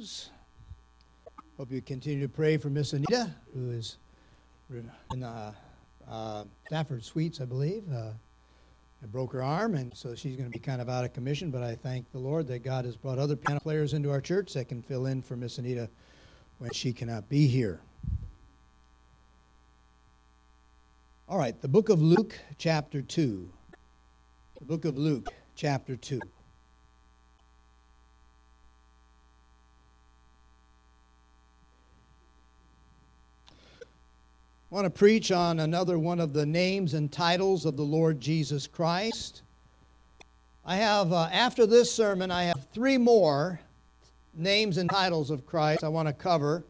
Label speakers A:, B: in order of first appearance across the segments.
A: news. Hope you continue to pray for Miss Anita, who is in Stafford Suites, I believe. I broke her arm, and so she's going to be kind of out of commission, but I thank the Lord that God has brought other piano players into our church that can fill in for Miss Anita when she cannot be here. All right, the book of Luke, chapter 2. The book of Luke, chapter 2. I want to preach on another one of the names and titles of the Lord Jesus Christ. I have, after this sermon, I have 3 more names and titles of Christ I want to cover.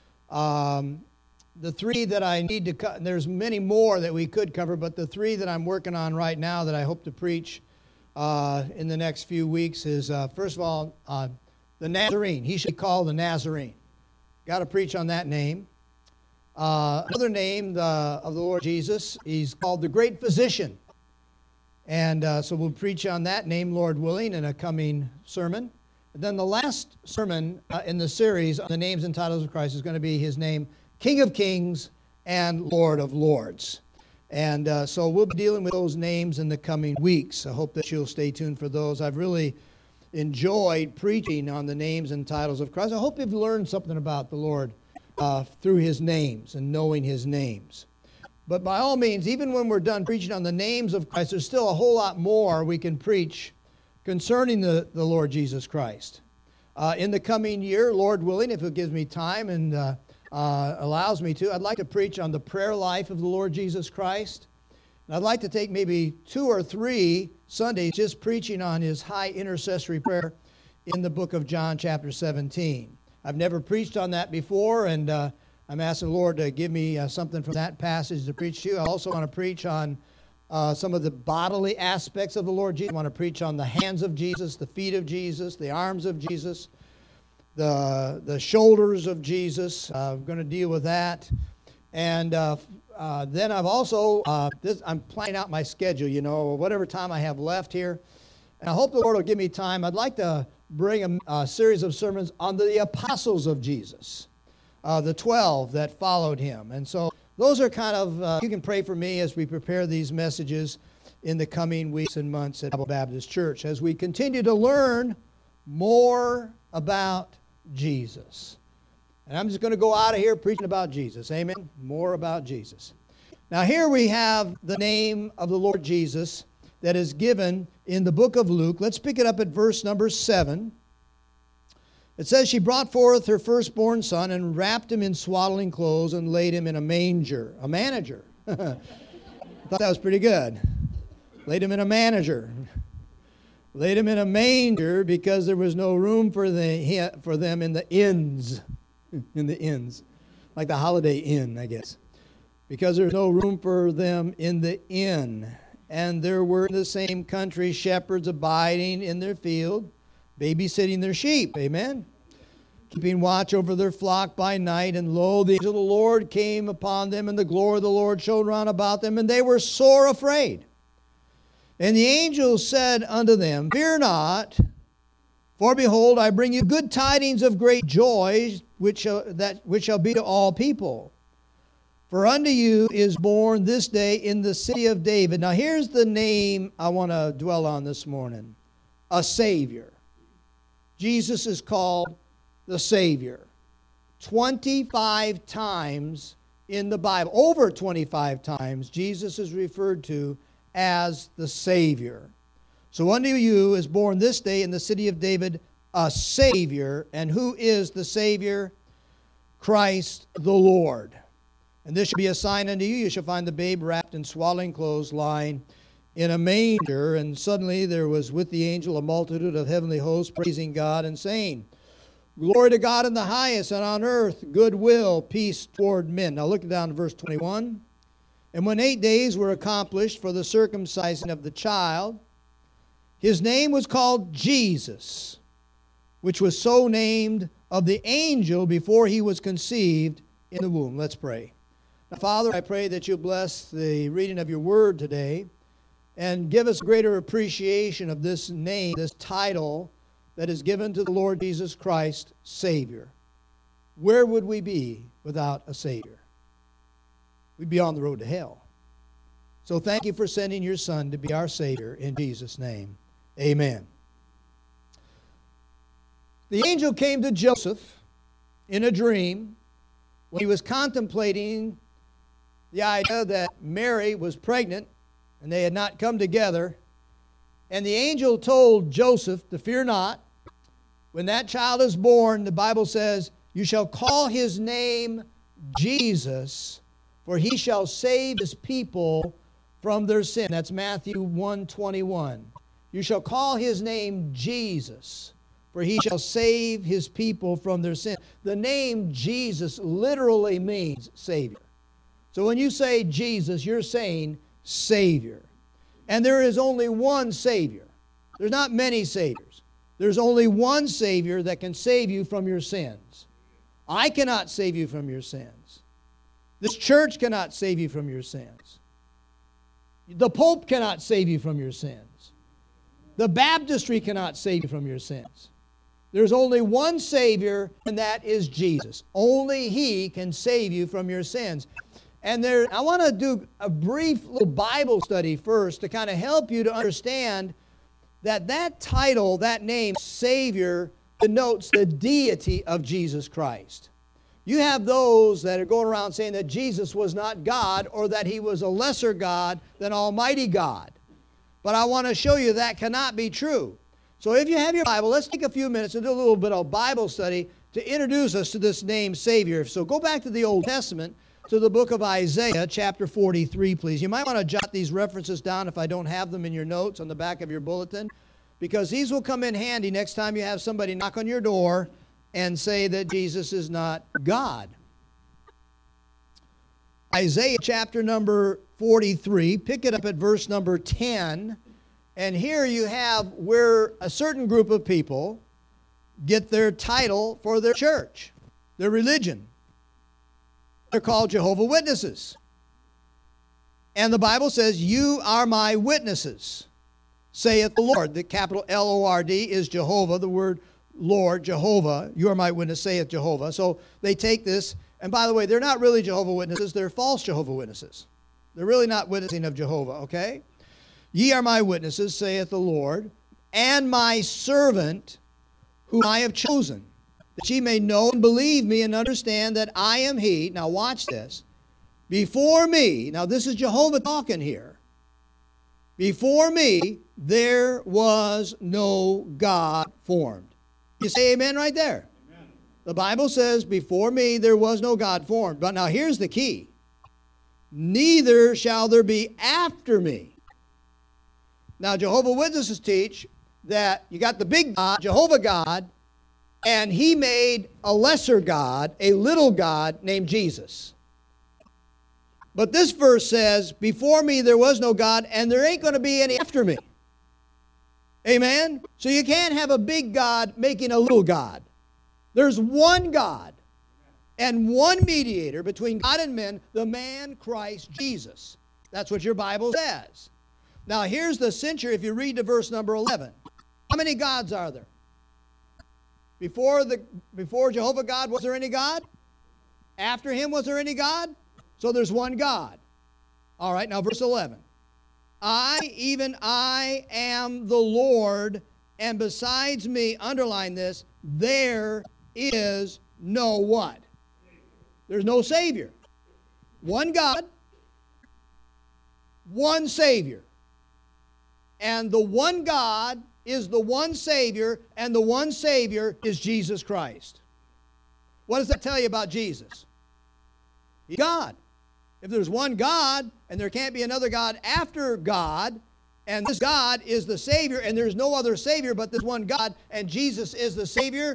A: The 3 that I need to cover, there's many more that we could cover, but the 3 that I'm working on right now that I hope to preach in the next few weeks is, first of all, the Nazarene. He should be called the Nazarene. Got to preach on that name. Another name of the Lord Jesus, he's called the Great Physician. And so we'll preach on that name, Lord willing, in a coming sermon. And then the last sermon in the series on the names and titles of Christ is going to be his name, King of Kings and Lord of Lords. And so we'll be dealing with those names in the coming weeks. I hope that you'll stay tuned for those. I've really enjoyed preaching on the names and titles of Christ. I hope you've learned something about the Lord through his names and knowing his names. But by all means, even when we're done preaching on the names of Christ, there's still a whole lot more we can preach concerning the Lord Jesus Christ. In the coming year, Lord willing, if it gives me time and allows me to, I'd like to preach on the prayer life of the Lord Jesus Christ. And I'd like to take maybe 2 or 3 Sundays just preaching on his high intercessory prayer in the book of John chapter 17. I've never preached on that before, and I'm asking the Lord to give me something from that passage to preach to you. I also want to preach on some of the bodily aspects of the Lord Jesus. I want to preach on the hands of Jesus, the feet of Jesus, the arms of Jesus, the shoulders of Jesus. I'm going to deal with that. And then I've also, I'm planning out my schedule, whatever time I have left here. And I hope the Lord will give me time. I'd like to bring a series of sermons on the apostles of Jesus, the 12 that followed him. And so those are kind of, you can pray for me as we prepare these messages in the coming weeks and months at Bible Baptist Church as we continue to learn more about Jesus. And I'm just going to go out of here preaching about Jesus. Amen? More about Jesus. Now here we have the name of the Lord Jesus that is given in the book of Luke. Let's pick it up at verse number 7. It says, she brought forth her firstborn son and wrapped him in swaddling clothes and laid him in a manger. A manager. I thought that was pretty good. Laid him in a manager. Laid him in a manger because there was no room for them in the inns. In the inns. Like the Holiday Inn, I guess. Because there's no room for them in the inn. And there were in the same country shepherds abiding in their field, babysitting their sheep. Amen. Keeping watch over their flock by night. And lo, the angel of the Lord came upon them, and the glory of the Lord shone round about them, and they were sore afraid. And the angel said unto them, fear not, for behold, I bring you good tidings of great joy, which shall be to all people. For unto you is born this day in the city of David. Now here's the name I want to dwell on this morning. A Savior. Jesus is called the Savior. 25 times in the Bible, over 25 times, Jesus is referred to as the Savior. So unto you is born this day in the city of David a Savior. And who is the Savior? Christ the Lord. And this shall be a sign unto you. You shall find the babe wrapped in swaddling clothes, lying in a manger. And suddenly there was with the angel a multitude of heavenly hosts, praising God and saying, glory to God in the highest, and on earth goodwill, peace toward men. Now look down to verse 21. And when 8 days were accomplished for the circumcision of the child, his name was called Jesus, which was so named of the angel before he was conceived in the womb. Let's pray. Now, Father, I pray that you'll bless the reading of your word today and give us greater appreciation of this name, this title that is given to the Lord Jesus Christ, Savior. Where would we be without a Savior? We'd be on the road to hell. So thank you for sending your Son to be our Savior. In Jesus' name, amen. The angel came to Joseph in a dream when he was contemplating the idea that Mary was pregnant and they had not come together. And the angel told Joseph to fear not. When that child is born, the Bible says, you shall call his name Jesus, for he shall save his people from their sin. That's Matthew 1:21. You shall call his name Jesus, for he shall save his people from their sin. The name Jesus literally means Savior. So when you say Jesus, you're saying Savior. And there is only one Savior. There's not many Saviors. There's only one Savior that can save you from your sins. I cannot save you from your sins. This church cannot save you from your sins. The Pope cannot save you from your sins. The baptistry cannot save you from your sins. There's only one Savior, and that is Jesus. Only He can save you from your sins. And I want to do a brief little Bible study first to kind of help you to understand that title, that name, Savior, denotes the deity of Jesus Christ. You have those that are going around saying that Jesus was not God or that He was a lesser God than Almighty God. But I want to show you that cannot be true. So if you have your Bible, let's take a few minutes and do a little bit of Bible study to introduce us to this name Savior. So go back to the Old Testament, to the book of Isaiah, chapter 43, please. You might want to jot these references down if I don't have them in your notes on the back of your bulletin, because these will come in handy next time you have somebody knock on your door and say that Jesus is not God. Isaiah chapter number 43, pick it up at verse number 10, and here you have where a certain group of people get their title for their church, their religion. They're called Jehovah's Witnesses. And the Bible says, you are my witnesses, saith the Lord. The capital L-O-R-D is Jehovah. The word Lord, Jehovah. You are my witness, saith Jehovah. So they take this. And by the way, they're not really Jehovah's Witnesses. They're false Jehovah's Witnesses. They're really not witnessing of Jehovah, okay? Ye are my witnesses, saith the Lord, and my servant whom I have chosen, that ye may know and believe me and understand that I am He. Now watch this. Before me, now this is Jehovah talking here. Before me, there was no God formed. You say amen right there? Amen. The Bible says, before me, there was no God formed. But now here's the key. Neither shall there be after me. Now Jehovah's Witnesses teach that you got the big God, Jehovah God, and He made a lesser God, a little God named Jesus. But this verse says, before me there was no God, and there ain't going to be any after me. Amen? So you can't have a big God making a little God. There's one God and one mediator between God and men, the man Christ Jesus. That's what your Bible says. Now here's the cincher if you read to verse number 11. How many gods are there? Before Jehovah God, was there any God? After Him, was there any God? So there's one God. All right, now verse 11. Even I am the Lord, and besides me, underline this, there is no what? There's no Savior. One God, one Savior. And the one God is the one Savior, and the one Savior is Jesus Christ. What does that tell you about Jesus? He's God. If there's one God, and there can't be another God after God, and this God is the Savior, and there's no other Savior but this one God, and Jesus is the Savior,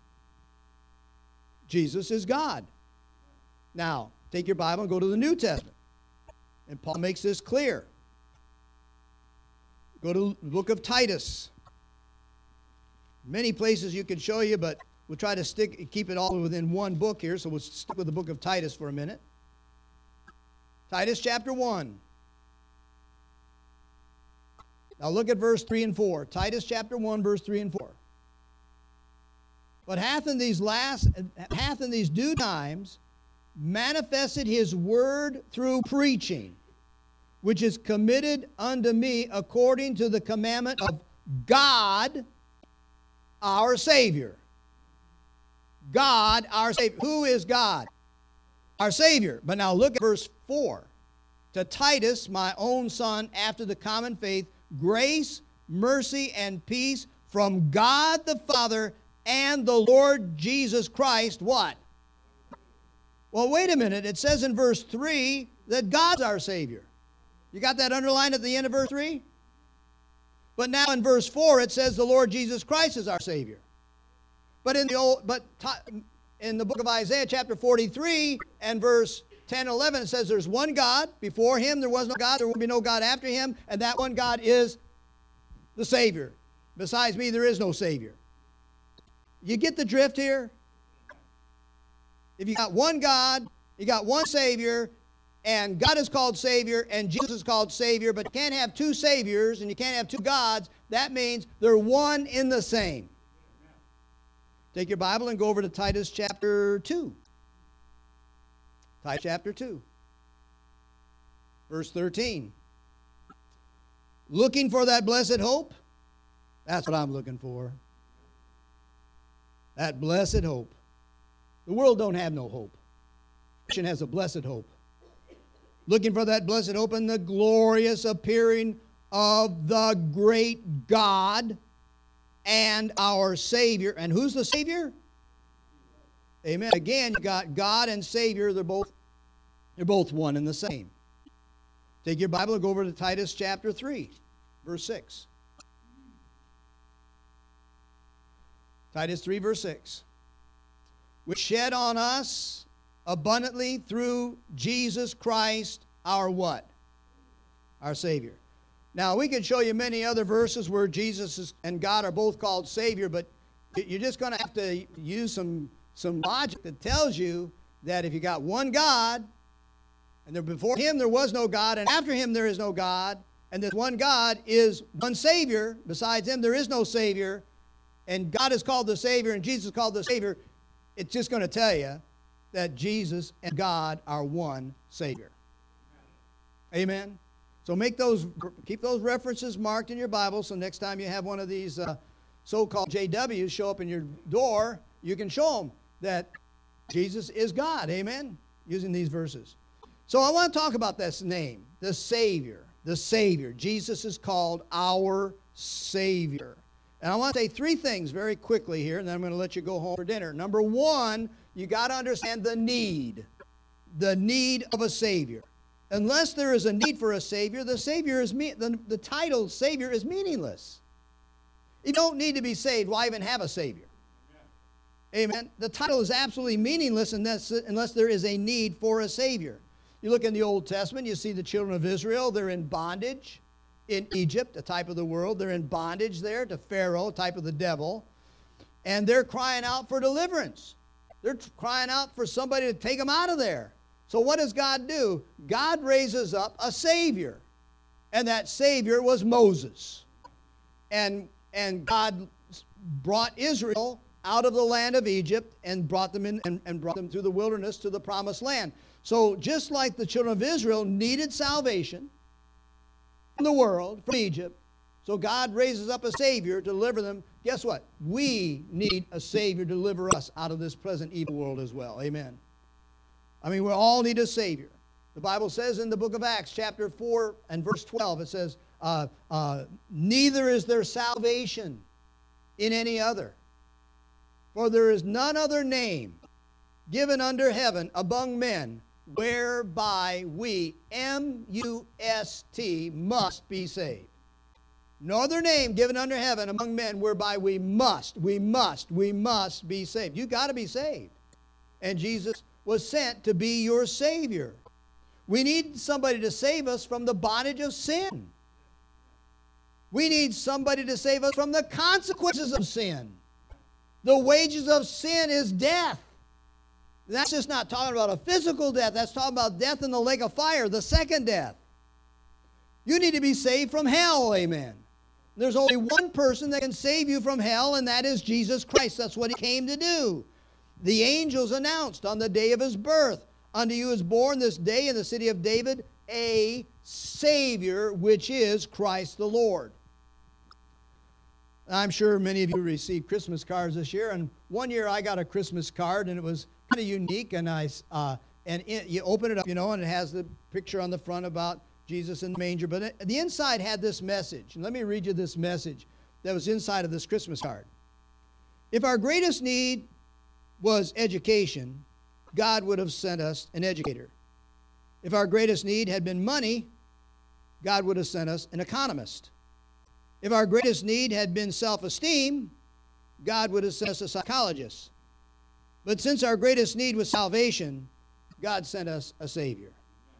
A: Jesus is God. Now, take your Bible and go to the New Testament. And Paul makes this clear. Go to the book of Titus. Many places you can show you, but we'll try to keep it all within one book here, so we'll stick with the book of Titus for a minute. Titus chapter 1. Now look at verse 3 and 4. Titus chapter 1, verse 3 and 4. but hath in these due times manifested his word through preaching, which is committed unto me according to the commandment of God, our Savior. God, our Savior. Who is God? Our Savior. But now look at verse 4. To Titus, my own son, after the common faith, grace, mercy, and peace from God the Father and the Lord Jesus Christ. What? Well, wait a minute. It says in verse 3 that God's our Savior. You got that underlined at the end of verse 3? But now in verse 4 it says the Lord Jesus Christ is our Savior. But in the book of Isaiah chapter 43 and verse 10 and 11 it says there's one God. Before him there was no God. There will be no God after him. And that one God is the Savior. Besides me there is no Savior. You get the drift here? If you got one God, you got one Savior, and God is called Savior, and Jesus is called Savior, but you can't have two Saviors, and you can't have two gods. That means they're one in the same. Take your Bible and go over to Titus chapter 2. Titus chapter 2. Verse 13. Looking for that blessed hope? That's what I'm looking for. That blessed hope. The world don't have no hope. Christian has a blessed hope. Looking for that blessed hope and the glorious appearing of the great God and our Savior. And who's the Savior? Amen. Again, you got God and Savior. They're both one and the same. Take your Bible and go over to Titus chapter 3, verse 6. Titus 3, verse 6. Which shed on us abundantly through Jesus Christ, our what? Our Savior. Now, we could show you many other verses where Jesus and God are both called Savior, but you're just going to have to use some logic that tells you that if you got one God, and before him there was no God, and after him there is no God, and this one God is one Savior, besides him there is no Savior, and God is called the Savior, and Jesus is called the Savior, it's just going to tell you that Jesus and God are one Savior. Amen? So keep those references marked in your Bible, so next time you have one of these so-called JWs show up in your door, you can show them that Jesus is God. Amen? Using these verses. So I want to talk about this name, the Savior. The Savior. Jesus is called our Savior. And I want to say three things very quickly here, and then I'm going to let you go home for dinner. Number one, you got to understand the need of a Savior. Unless there is a need for a Savior, the title Savior is meaningless. You don't need to be saved. Why even have a Savior? Amen. The title is absolutely meaningless unless there is a need for a Savior. You look in the Old Testament, you see the children of Israel, they're in bondage. In Egypt, a type of the world. They're in bondage there to Pharaoh, a type of the devil. And they're crying out for deliverance. They're crying out for somebody to take them out of there. So what does God do? God raises up a Savior. And that Savior was Moses. And God brought Israel out of the land of Egypt and brought them in and brought them through the wilderness to the promised land. So just like the children of Israel needed salvation from the world, from Egypt, so God raises up a Savior to deliver them. Guess what? We need a Savior to deliver us out of this present evil world as well. Amen. I mean, we all need a Savior. The Bible says in the book of Acts, chapter 4 and verse 12, it says, neither is there salvation in any other, for there is none other name given under heaven among men whereby we, M-U-S-T, must be saved. No other name given under heaven among men whereby we must be saved. You got to be saved. And Jesus was sent to be your Savior. We need somebody to save us from the bondage of sin. We need somebody to save us from the consequences of sin. The wages of sin is death. That's just not talking about a physical death. That's talking about death in the lake of fire, the second death. You need to be saved from hell, amen. There's only one person that can save you from hell, and that is Jesus Christ. That's what he came to do. The angels announced on the day of his birth, unto you is born this day in the city of David a Savior, which is Christ the Lord. I'm sure many of you received Christmas cards this year, and one year I got a Christmas card, and it was kind of unique, and you open it up, and it has the picture on the front about Jesus in the manger, but the inside had this message, and let me read you this message that was inside of this Christmas card. If our greatest need was education, God would have sent us an educator. If our greatest need had been money, God would have sent us an economist. If our greatest need had been self-esteem, God would have sent us a psychologist. But since our greatest need was salvation, God sent us a Savior.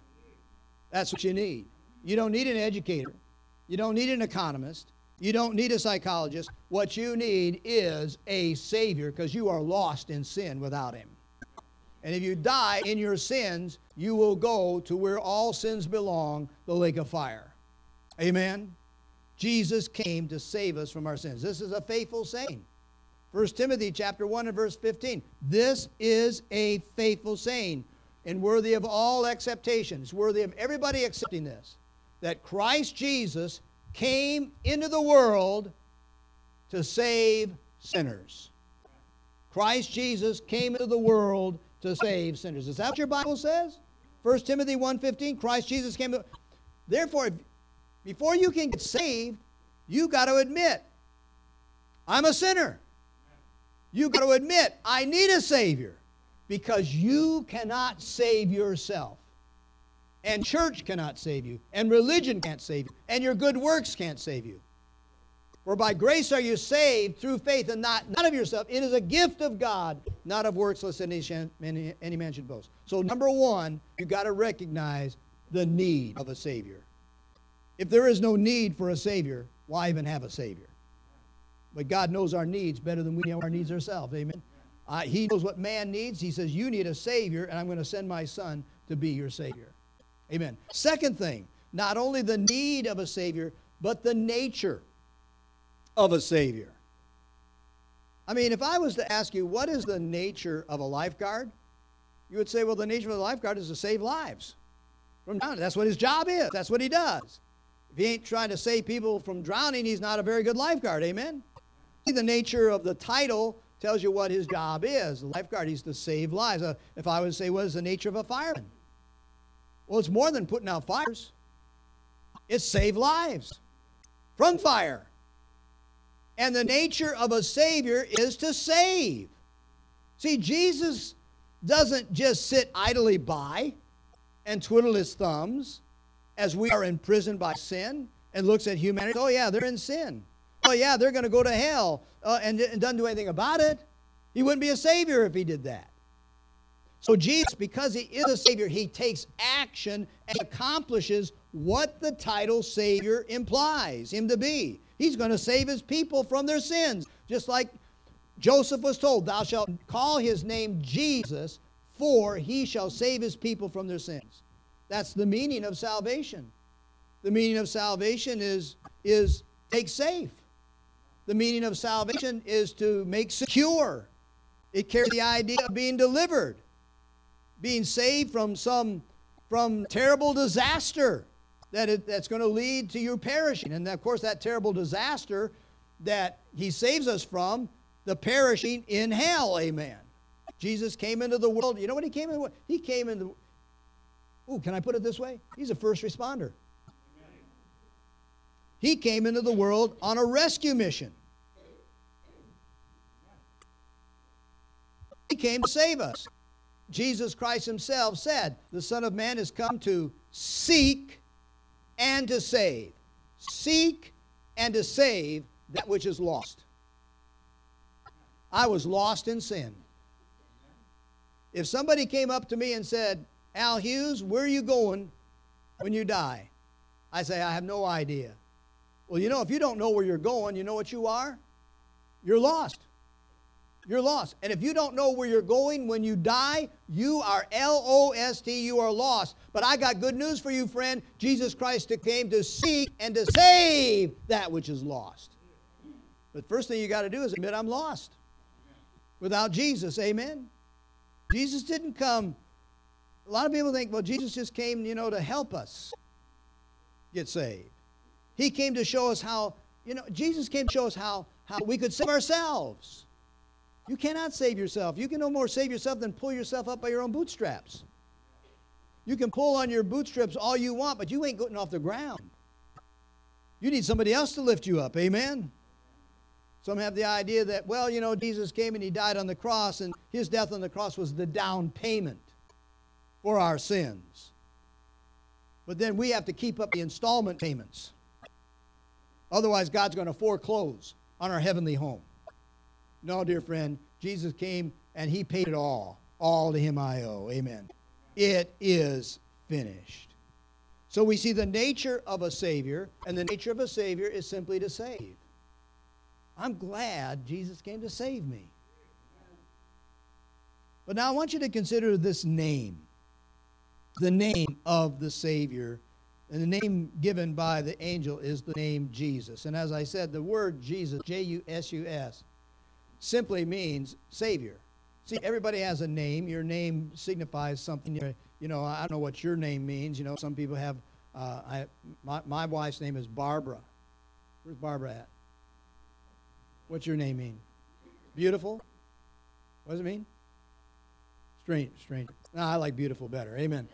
A: That's what you need. You don't need an educator. You don't need an economist. You don't need a psychologist. What you need is a Savior, because you are lost in sin without him. And if you die in your sins, you will go to where all sins belong, the lake of fire. Amen? Jesus came to save us from our sins. This is a faithful saying. 1 Timothy chapter 1 and verse 15. This is a faithful saying and worthy of all acceptation. It's worthy of everybody accepting this. That Christ Jesus came into the world to save sinners. Christ Jesus came into the world to save sinners. Is that what your Bible says? 1 Timothy 1:15, Christ Jesus came to... Therefore, before you can get saved, you got to admit, I'm a sinner. You got to admit, I need a Savior, because you cannot save yourself. And church cannot save you, and religion can't save you, and your good works can't save you. For by grace are you saved through faith, and not of yourself. It is a gift of God, not of works, lest any man should boast. So number one, you got to recognize the need of a Savior. If there is no need for a Savior, why even have a Savior? But God knows our needs better than we know our needs ourselves. Amen. He knows what man needs. He says, you need a Savior, and I'm going to send my Son to be your Savior. Amen. Second thing, not only the need of a Savior, but the nature of a Savior. I mean, if I was to ask you, what is the nature of a lifeguard? You would say, well, the nature of a lifeguard is to save lives from drowning. That's what his job is. That's what he does. If he ain't trying to save people from drowning, he's not a very good lifeguard. Amen? See, the nature of the title tells you what his job is. The lifeguard, he's to save lives. If I would say, what is the nature of a fireman? Well, it's more than putting out fires. It's save lives from fire. And the nature of a Savior is to save. See, Jesus doesn't just sit idly by and twiddle his thumbs as we are imprisoned by sin and looks at humanity. Oh, yeah, they're in sin. Oh, yeah, they're going to go to hell and doesn't do anything about it. He wouldn't be a Savior if he did that. So Jesus, because he is a Savior, he takes action and accomplishes what the title Savior implies him to be. He's going to save his people from their sins. Just like Joseph was told, thou shalt call his name Jesus, for he shall save his people from their sins. That's the meaning of salvation. The meaning of salvation is take safe. The meaning of salvation is to make secure. It carries the idea of being delivered, being saved from terrible disaster that's going to lead to your perishing. And of course, that terrible disaster that he saves us from, the perishing in hell. Amen. Jesus came into the world. You know what he came into? He came into... Ooh, can I put it this way? He's a first responder. He came into the world on a rescue mission. He came to save us. Jesus Christ himself said, the Son of Man has come to seek and to save. Seek and to save that which is lost. I was lost in sin. If somebody came up to me and said, Al Hughes, where are you going when you die? I say, I have no idea. Well, if you don't know where you're going, you know what you are? You're lost. You're lost. And if you don't know where you're going when you die, you are L-O-S-T, you are lost. But I got good news for you, friend. Jesus Christ came to seek and to save that which is lost. But first thing you got to do is admit I'm lost. Without Jesus, amen? Jesus didn't come. A lot of people think, well, Jesus just came, to help us get saved. He came to show us how, Jesus came to show us how we could save ourselves. You cannot save yourself. You can no more save yourself than pull yourself up by your own bootstraps. You can pull on your bootstraps all you want, but you ain't getting off the ground. You need somebody else to lift you up. Amen? Some have the idea that, well, Jesus came and he died on the cross, and his death on the cross was the down payment for our sins. But then we have to keep up the installment payments. Otherwise, God's going to foreclose on our heavenly home. No, dear friend, Jesus came and he paid it all. All to him I owe. Amen. It is finished. So we see the nature of a Savior, and the nature of a Savior is simply to save. I'm glad Jesus came to save me. But now I want you to consider this name. The name of the Savior. And the name given by the angel is the name Jesus. And as I said, the word Jesus, J-U-S-U-S, simply means Savior. See, everybody has a name. Your name signifies something. I don't know what your name means. Some people have, my wife's name is Barbara. Where's Barbara at? What's your name mean? Beautiful? What does it mean? Stranger. No, I like beautiful better. Amen.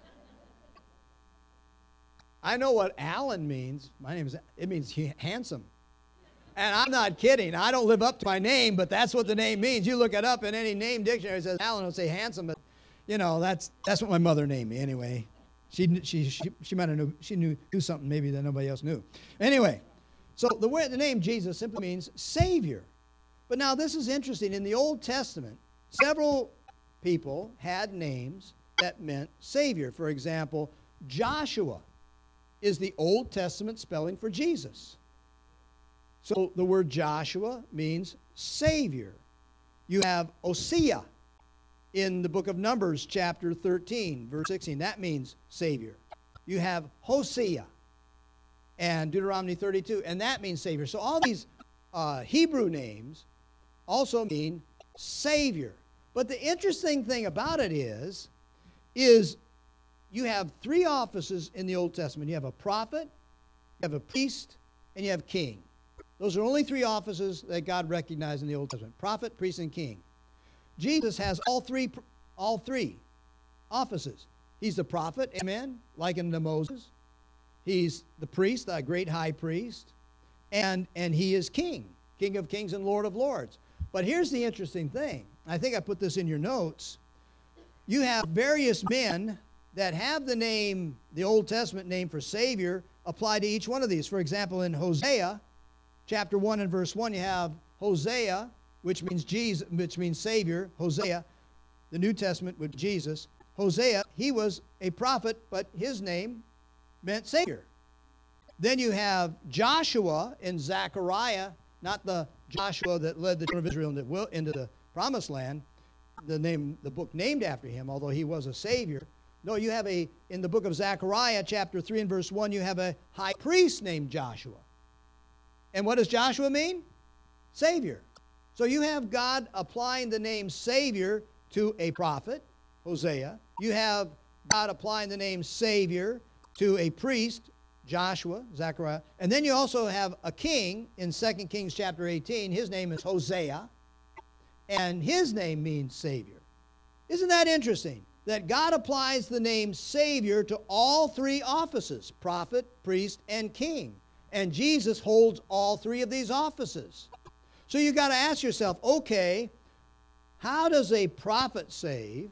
A: I know what Alan means. It means handsome. And I'm not kidding. I don't live up to my name, but that's what the name means. You look it up in any name dictionary, it says Alan will say handsome, but that's what my mother named me anyway. She might have knew something maybe that nobody else knew. Anyway, so the name Jesus simply means Savior. But now this is interesting. In the Old Testament, several people had names that meant Savior. For example, Joshua is the Old Testament spelling for Jesus. So the word Joshua means Savior. You have Osea in the book of Numbers, chapter 13, verse 16. That means Savior. You have Hosea and Deuteronomy 32, and that means Savior. So all these Hebrew names also mean Savior. But the interesting thing about it is you have three offices in the Old Testament. You have a prophet, you have a priest, and you have king. Those are only three offices that God recognized in the Old Testament: prophet, priest, and king. Jesus has all three offices. He's the prophet, amen, likened to Moses. He's the priest, the great high priest, and he is king of kings and Lord of lords. But here's the interesting thing. I think I put this in your notes. You have various men that have the name, the Old Testament name for Savior, applied to each one of these. For example, in Hosea, chapter 1 and verse 1, you have Hosea, which means Jesus, which means Savior. Hosea, the New Testament with Jesus. Hosea, he was a prophet, but his name meant Savior. Then you have Joshua in Zechariah, not the Joshua that led the children of Israel into the promised land, the book named after him, although he was a Savior. No, you have in the book of Zechariah, chapter 3 and verse 1, you have a high priest named Joshua. And what does Joshua mean? Savior. So you have God applying the name Savior to a prophet, Hosea. You have God applying the name Savior to a priest, Joshua, Zechariah. And then you also have a king in 2 Kings chapter 18. His name is Hosea. And his name means Savior. Isn't that interesting? That God applies the name Savior to all three offices: prophet, priest, and king. And Jesus holds all three of these offices. So you got to ask yourself, okay, how does a prophet save?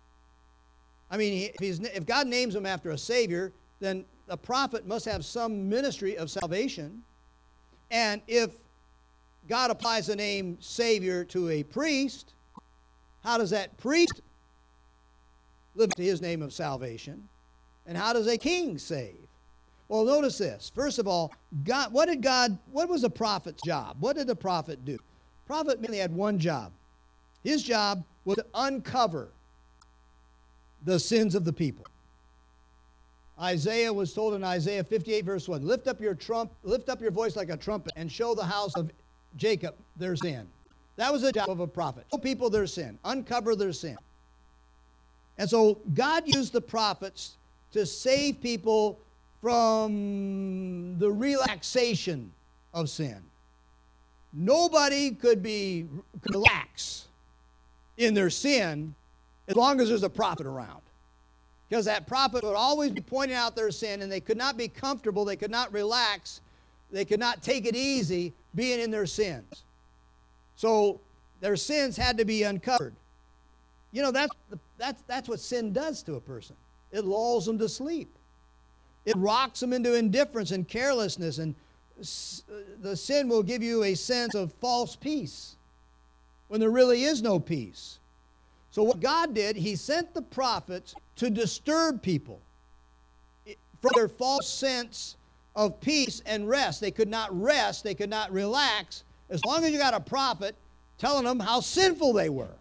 A: I mean, if God names him after a Savior, then a prophet must have some ministry of salvation. And if God applies the name Savior to a priest, how does that priest live to his name of salvation? And how does a king save? Well, notice this. First of all, what was a prophet's job? What did a prophet do? Prophet mainly had one job. His job was to uncover the sins of the people. Isaiah was told in Isaiah 58 verse 1, lift up your voice like a trumpet and show the house of Jacob their sin. That was the job of a prophet. Show people their sin. Uncover their sin. And so God used the prophets to save people from the relaxation of sin. Nobody could relax in their sin as long as there's a prophet around. Because that prophet would always be pointing out their sin, and they could not be comfortable, they could not relax, they could not take it easy being in their sins. So their sins had to be uncovered. You know, that's what sin does to a person. It lulls them to sleep. It rocks them into indifference and carelessness, and the sin will give you a sense of false peace when there really is no peace. So what God did, he sent the prophets to disturb people from their false sense of peace and rest. They could not rest, they could not relax, as long as you got a prophet telling them how sinful they were.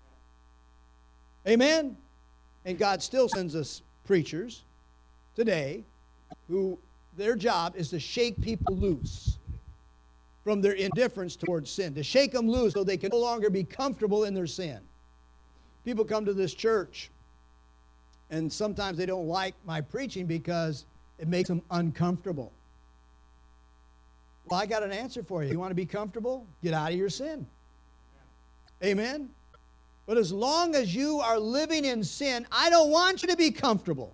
A: Amen? And God still sends us preachers today who their job is to shake people loose from their indifference towards sin, to shake them loose so they can no longer be comfortable in their sin. People come to this church, and sometimes they don't like my preaching because it makes them uncomfortable. Well, I got an answer for you. You want to be comfortable? Get out of your sin. Amen? But as long as you are living in sin, I don't want you to be comfortable.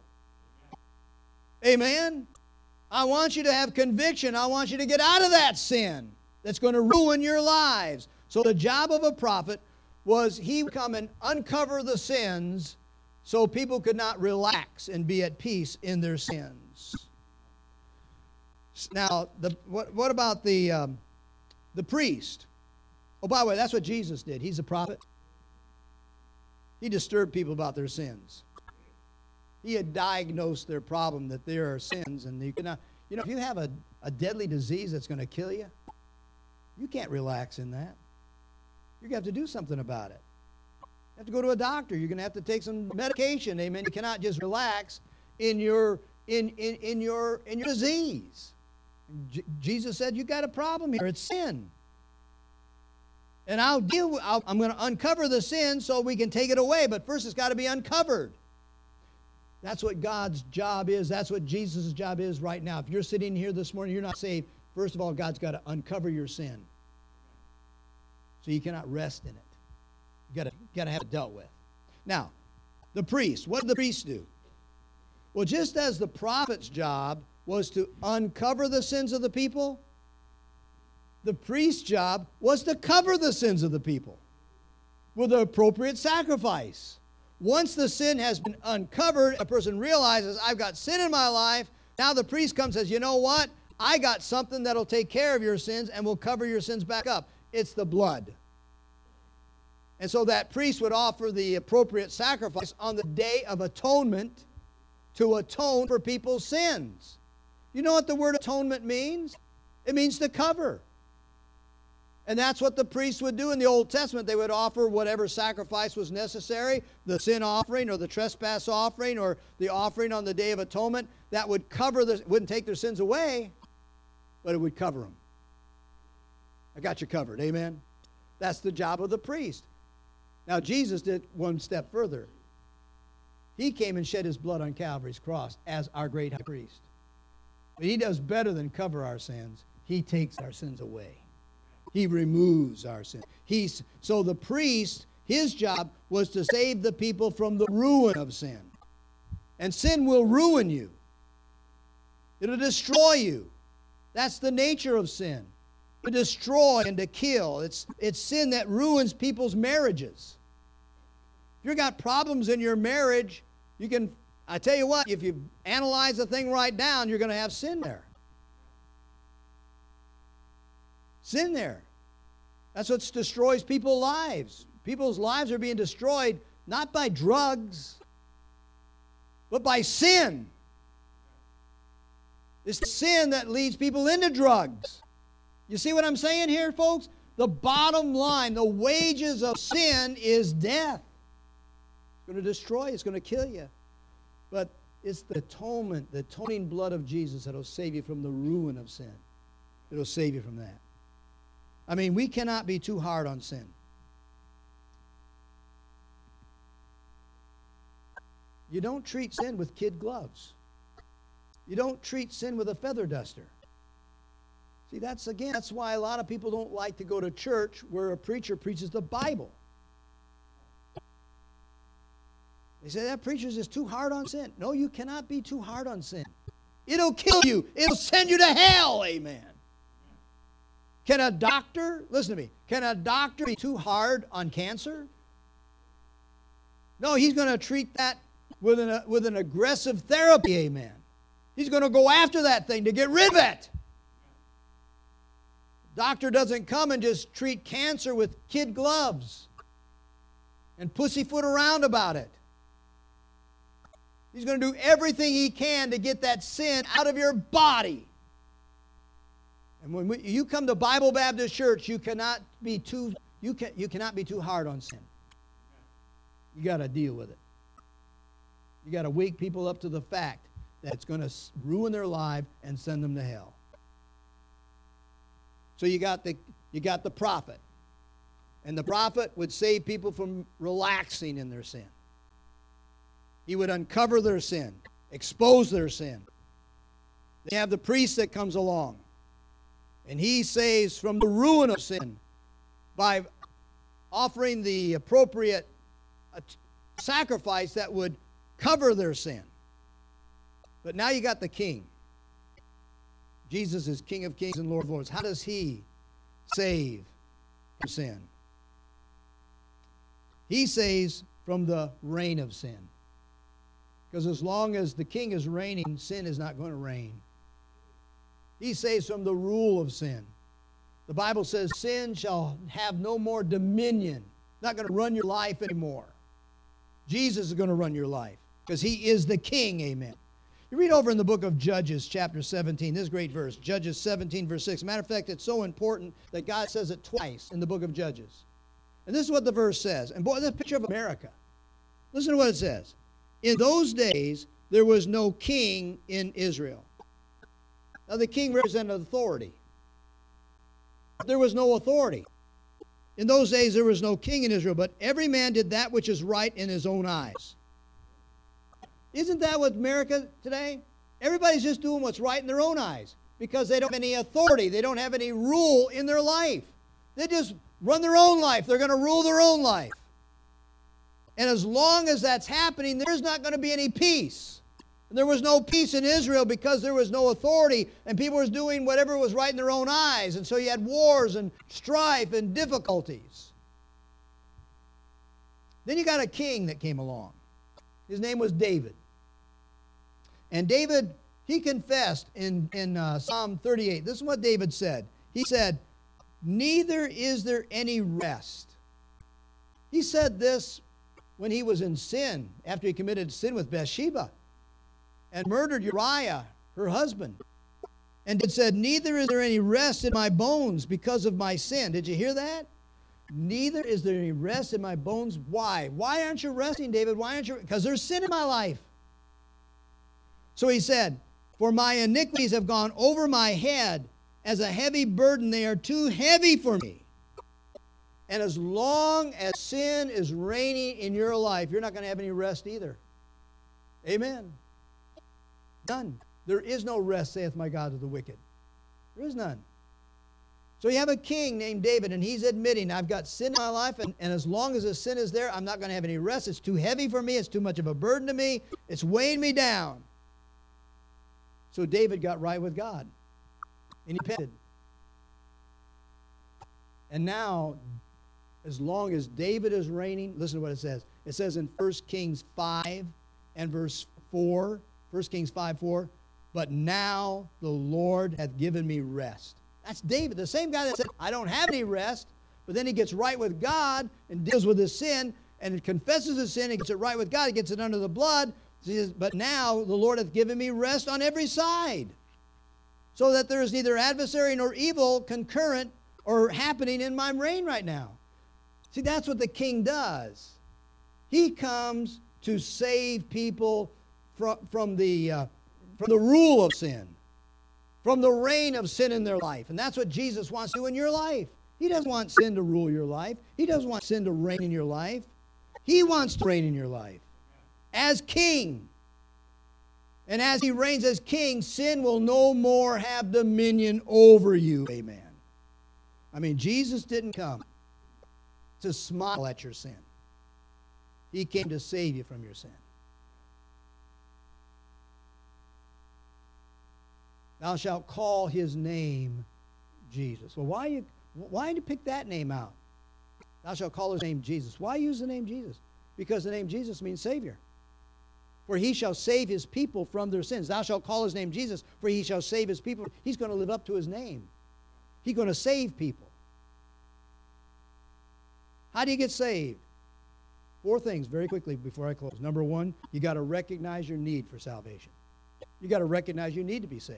A: Amen? I want you to have conviction. I want you to get out of that sin that's going to ruin your lives. So the job of a prophet was he would come and uncover the sins so people could not relax and be at peace in their sins. Now, what about the priest? Oh, by the way, that's what Jesus did. He's a prophet. He disturbed people about their sins. He had diagnosed their problem that there are sins, and you cannot. You know, if you have a deadly disease that's going to kill you, you can't relax in that. You're going to have to do something about it. You have to go to a doctor. You're going to have to take some medication. Amen. You cannot just relax in your disease. Jesus said, you got a problem here. It's sin. And I'm going to uncover the sin so we can take it away. But first it's got to be uncovered. That's what God's job is. That's what Jesus' job is right now. If you're sitting here this morning, you're not saved. First of all, God's got to uncover your sin. So you cannot rest in it. You got to have it dealt with. Now, the priest. What did the priest do? Well, just as the prophet's job was to uncover the sins of the people, the priest's job was to cover the sins of the people with the appropriate sacrifice. Once the sin has been uncovered, a person realizes, I've got sin in my life. Now the priest comes and says, you know what? I got something that'll take care of your sins and will cover your sins back up. It's the blood. And so that priest would offer the appropriate sacrifice on the Day of Atonement to atone for people's sins. You know what the word atonement means? It means to cover. And that's what the priests would do in the Old Testament. They would offer whatever sacrifice was necessary, the sin offering or the trespass offering or the offering on the Day of Atonement. That would cover wouldn't take their sins away, but it would cover them. I got you covered, amen? That's the job of the priest. Now, Jesus did one step further. He came and shed his blood on Calvary's cross as our great high priest. But he does better than cover our sins. He takes our sins away. He removes our sin. So the priest, his job was to save the people from the ruin of sin. And sin will ruin you. It'll destroy you. That's the nature of sin. To destroy and to kill. It's sin that ruins people's marriages. If you've got problems in your marriage, I tell you what, if you analyze the thing right down, you're going to have sin there. Sin there. That's what destroys people's lives. People's lives are being destroyed not by drugs, but by sin. It's the sin that leads people into drugs. You see what I'm saying here, folks? the bottom line, the wages of sin is death. It's going to destroy you. It's going to kill you. But it's the atonement, the atoning blood of Jesus that will save you from the ruin of sin. It will save you from that. I mean, we cannot be too hard on sin. You don't treat sin with kid gloves. You don't treat sin with a feather duster. See, that's why a lot of people don't like to go to church where a preacher preaches the Bible. They say that preacher's just too hard on sin. No, you cannot be too hard on sin. It'll kill you. It'll send you to hell. Amen. Can a doctor, listen to me, can a doctor be too hard on cancer? No, he's going to treat that with an aggressive therapy. Amen. He's going to go after that thing to get rid of it. Doctor doesn't come and just treat cancer with kid gloves and pussyfoot around about it. He's going to do everything he can to get that sin out of your body. And when you come to Bible Baptist Church, you cannot be too hard on sin. You got to deal with it. You got to wake people up to the fact that it's going to ruin their life and send them to hell. So you got the prophet. And the prophet would save people from relaxing in their sin. He would uncover their sin, expose their sin. They have the priest that comes along. And he saves from the ruin of sin by offering the appropriate sacrifice that would cover their sin. But now you got the king. Jesus is King of Kings and Lord of Lords. How does he save from sin? He saves from the reign of sin. Because as long as the king is reigning, sin is not going to reign. He saves from the rule of sin. The Bible says sin shall have no more dominion. Not going to run your life anymore. Jesus is going to run your life because he is the king. Amen. You read over in the book of Judges, chapter 17, this great verse, Judges 17, verse 6. Matter of fact, it's so important that God says it twice in the book of Judges. And this is what the verse says. And boy, this is a picture of America. Listen to what it says. In those days, there was no king in Israel. Now, the king represented authority. There was no authority. In those days, there was no king in Israel, but every man did that which is right in his own eyes. Isn't that what America today? Everybody's just doing what's right in their own eyes because they don't have any authority. They don't have any rule in their life. They just run their own life. They're going to rule their own life. And as long as that's happening, there's not going to be any peace. And there was no peace in Israel because there was no authority and people were doing whatever was right in their own eyes. And so you had wars and strife and difficulties. Then you got a king that came along. His name was David. And David, he confessed in Psalm 38. This is what David said. He said, "Neither is there any rest." He said this when he was in sin, after he committed sin with Bathsheba and murdered Uriah, her husband. And it said, "Neither is there any rest in my bones because of my sin." Did you hear that? Neither is there any rest in my bones. Why? Why aren't you resting, David? Why aren't you? Because there's sin in my life. So he said, "For my iniquities have gone over my head as a heavy burden. They are too heavy for me." And as long as sin is reigning in your life, you're not going to have any rest either. Amen. None. There is no rest, saith my God, to the wicked. There is none. So you have a king named David, and he's admitting, I've got sin in my life, and as long as the sin is there, I'm not going to have any rest. It's too heavy for me. It's too much of a burden to me. It's weighing me down. So David got right with God, and he repented. And now, as long as David is reigning, listen to what it says. It says in 1 Kings 5 and verse 4, 1 Kings 5:4, "But now the Lord hath given me rest." That's David, the same guy that said, I don't have any rest, but then he gets right with God and deals with his sin and confesses his sin and gets it right with God. He gets it under the blood. He says, "But now the Lord hath given me rest on every side, so that there is neither adversary nor evil concurrent or happening in my brain right now. See, that's what the king does. He comes to save people from the rule of sin, from the reign of sin in their life. And that's what Jesus wants to do in your life. He doesn't want sin to rule your life. He doesn't want sin to reign in your life. He wants to reign in your life as king. And as he reigns as king, sin will no more have dominion over you. Amen. I mean, Jesus didn't come to smile at your sin. He came to save you from your sin. Thou shalt call his name Jesus. Well, why did you pick that name out? Thou shalt call his name Jesus. Why use the name Jesus? Because the name Jesus means Savior. For he shall save his people from their sins. Thou shalt call his name Jesus, for he shall save his people. He's going to live up to his name. He's going to save people. How do you get saved? 4 things very quickly before I close. Number 1, you got to recognize your need for salvation. You got to recognize you need to be saved.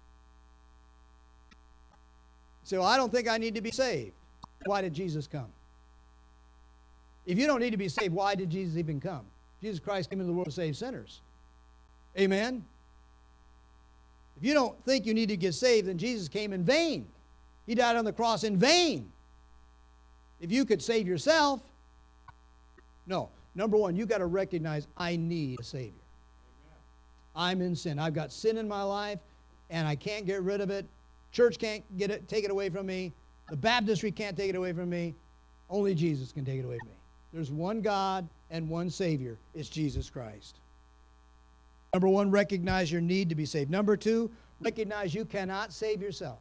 A: So I don't think I need to be saved. Why did Jesus come? If you don't need to be saved, why did Jesus even come? Jesus Christ came into the world to save sinners. Amen? If you don't think you need to get saved, then Jesus came in vain. He died on the cross in vain. If you could save yourself, no. Number 1, you got to recognize I need a Savior. I'm in sin. I've got sin in my life, and I can't get rid of it. Church can't take it away from me. The baptistry can't take it away from me. Only Jesus can take it away from me. There's one God and one Savior. It's Jesus Christ. Number 1, recognize your need to be saved. Number 2, recognize you cannot save yourself.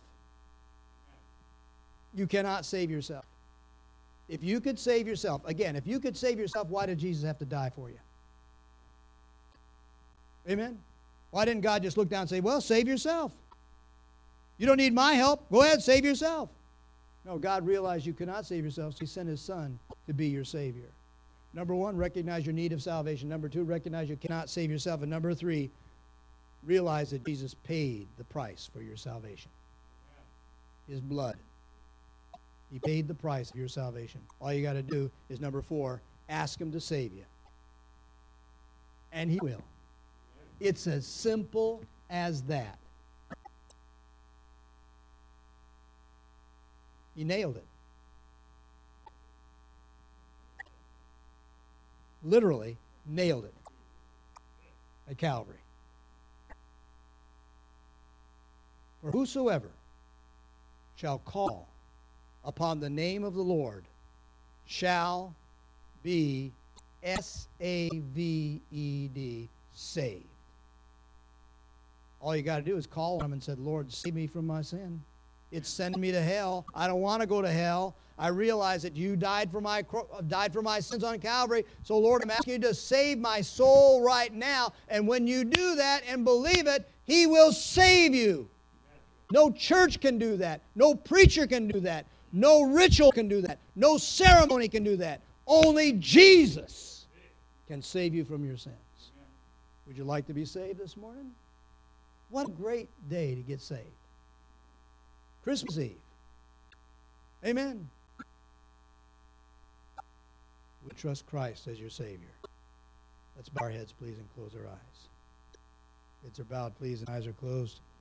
A: You cannot save yourself. If you could save yourself, again, if you could save yourself, why did Jesus have to die for you? Amen? Why didn't God just look down and say, well, save yourself? You don't need my help. Go ahead, save yourself. No, God realized you cannot save yourself, so he sent his Son to be your Savior. Number 1, recognize your need of salvation. Number 2, recognize you cannot save yourself. And number 3, realize that Jesus paid the price for your salvation. His blood. He paid the price of your salvation. All you got to do is, number 4, ask him to save you. And he will. It's as simple as that. He nailed it. Literally nailed it at Calvary. For whosoever shall call upon the name of the Lord shall be S-A-V-E-D, saved. All you got to do is call him and say, Lord, save me from my sin. It's sending me to hell. I don't want to go to hell. I realize that you died for my sins on Calvary. So, Lord, I'm asking you to save my soul right now. And when you do that and believe it, he will save you. No church can do that. No preacher can do that. No ritual can do that. No ceremony can do that. Only Jesus can save you from your sins. Would you like to be saved this morning? What a great day to get saved. Christmas Eve. Amen. We trust Christ as your Savior. Let's bow our heads, please, and close our eyes. Heads are bowed, please, and eyes are closed.